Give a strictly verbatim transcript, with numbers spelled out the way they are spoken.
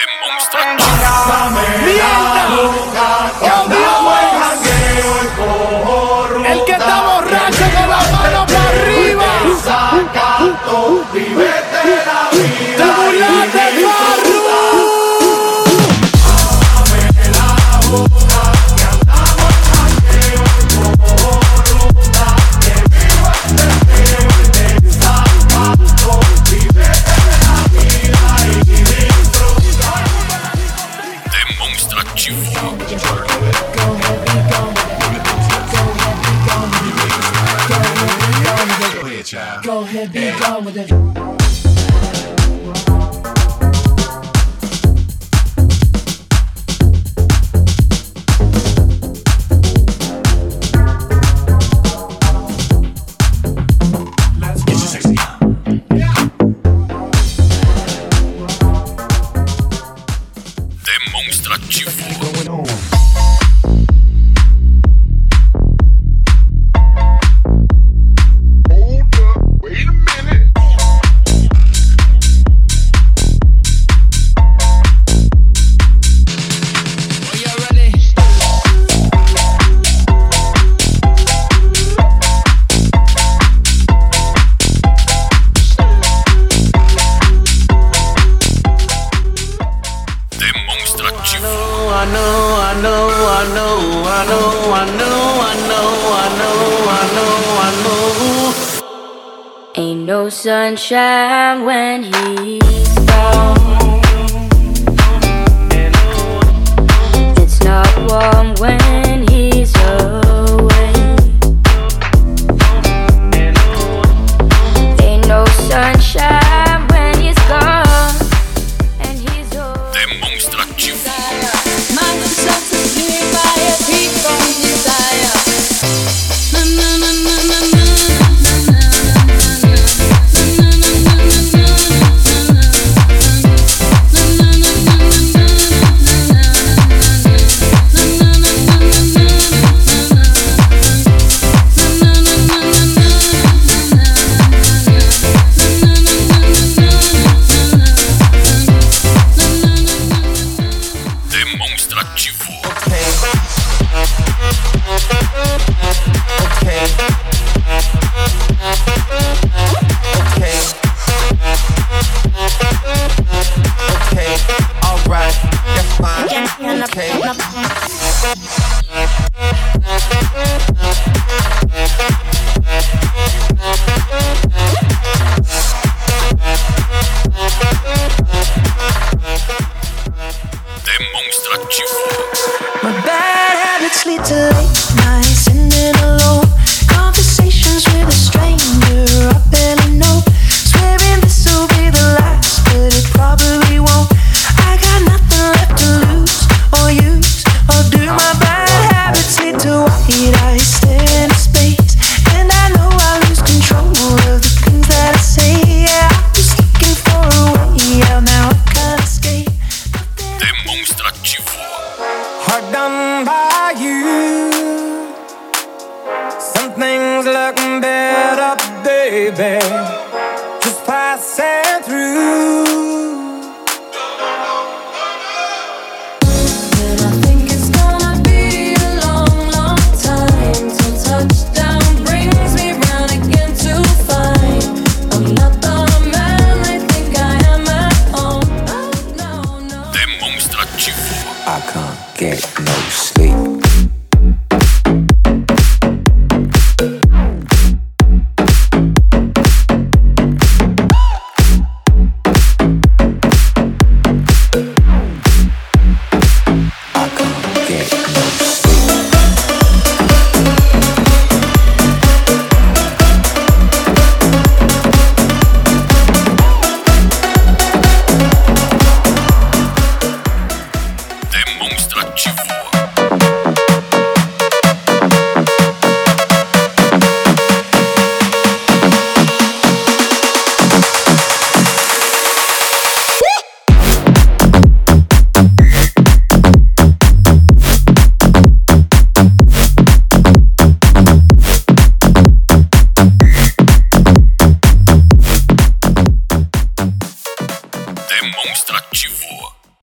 El que está borracho con la mano para arriba. Desacato, vivete la vida. Te burlaste, Farru. Ábrame la boca, que andamos en jangueo y cojo ruta. Que viva este feo y desacato, vivete la vida y disfruta. Demonstrativo. Go ahead, be gone with it. Let's get you sexy. Demonstrativo. I know, I know, I know, I know, I know, I know, I know, I know. Ain't no sunshine when he's gone. It's not warm when he's away. Ain't no sunshine when he's gone and he's away. Demonstrativo. Mind yourself to sleep by a peak from desire. Na na na na na na. Demonstrativo. Demonstrativo. My bad habits lead to late nights, sitting alone. Conversations with a stranger I barely know. Swearing this will be the last, but it probably won't. I got nothing left to lose or use or do. My bad habits lead to white eyes staring into space, and I know I lose control of the things that I say. Yeah, I was looking for a way out, now I can't escape. Demonstrativo. Hard done by you. Some things look better, baby. Just passing through. And I think it's gonna be a long, long time till touchdown brings me round again to find I'm not the man I think I am at home. Oh, no, no. Demonstrativo. I can't get no sleep.